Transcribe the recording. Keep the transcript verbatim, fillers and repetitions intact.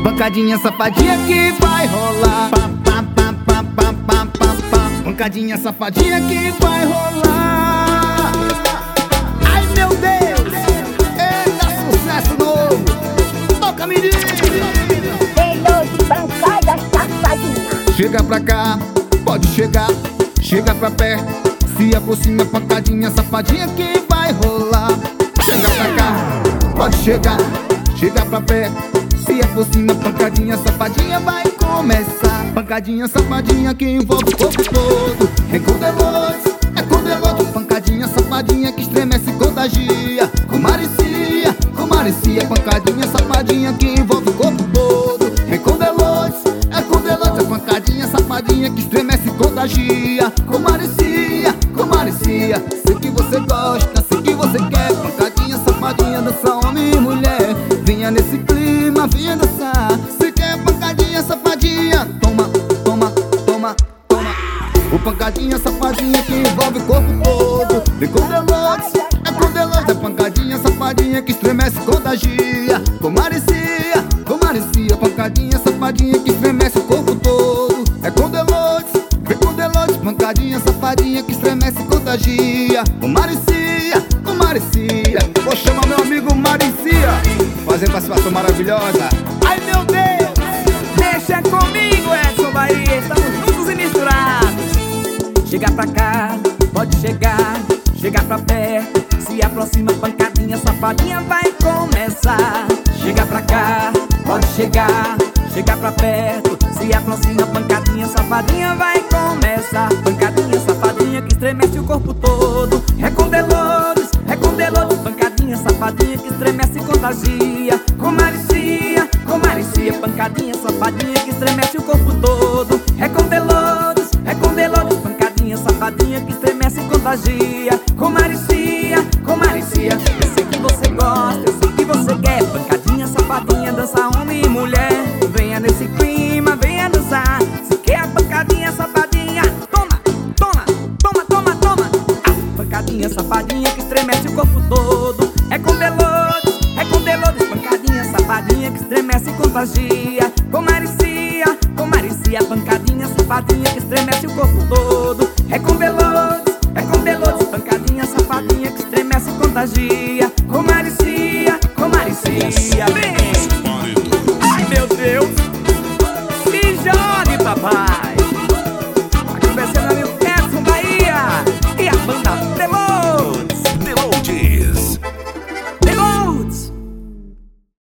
Pancadinha safadinha que vai rolar. Pá, pá, pá, pá, pá, pá, pá, pá. Pancadinha safadinha que vai rolar. Ai meu Deus, eita sucesso novo. Toca menino. Melhor de pancada safadinha. Chega pra cá, pode chegar. Chega pra perto, se aproxima. Pancadinha safadinha que vai rolar. Chega pra cá, pode chegar. Chega pra perto, se aproxima. Pancadinha safadinha vai começar. Pancadinha safadinha que envolve o corpo todo. É com Deloitte, é com Deloitte. Pancadinha safadinha que estremece e contagia. Com Maricia, com Maricia. Pancadinha safadinha que envolve o corpo todo. É com Deloitte, é com Deloitte. Pancadinha safadinha que estremece e contagia. Com Maricia, com Maricia. Sei que você gosta, sei que você quer. Pancadinha safadinha, dança homem e mulher. Venha nesse clima, venha dançar. Se quer pancadinha safadinha, toma, toma, toma, toma. O pancadinha safadinha que envolve o corpo todo. Vem com Deloitte, é com Deloitte. É pancadinha safadinha que estremece e contagia. Com Maricia, com Maricia. Pancadinha safadinha que estremece o corpo todo. É com Deloitte, vem com Deloitte. Pancadinha safadinha que estremece e contagia. Com Maricia, com Maricia. Vou chamar meu amigo Maricia, fazer participação maravilhosa. Ai meu Deus, Deixa comigo, Edson Bahia. Estamos juntos e misturados. Chega pra cá, pode chegar. Chega pra perto, se aproxima. Pancadinha safadinha vai começar. Chega pra cá, pode chegar. Chega pra perto, se aproxima. Pancadinha safadinha vai começar. Pancadinha safadinha que estremece o corpo todo. É com Deloitte, é com Deloitte. Pancadinha safadinha que estremece e contagia. Com Maricia, com Maricia. Pancadinha safadinha que estremece o corpo todo. É com Deloitte, é com Deloitte. Pancadinha safadinha que estremece e contagia. Com Maricia, com Maricia. Eu sei que você gosta, eu sei que você quer. Pancadinha safadinha, dança homem e mulher. Venha nesse clima, venha dançar. Se quer a pancadinha safadinha, toma, toma, toma, toma, toma. Ah, pancadinha safadinha que estremece o corpo todo. É com Deloitte, é com Deloitte. Pancadinha safadinha que estremece e contagia. Com Maricia, com Maricia. Pancadinha safadinha que estremece o corpo todo. É com Deloitte, é com Deloitte. Pancadinha safadinha que estremece e contagia. Com Maricia, com Maricia.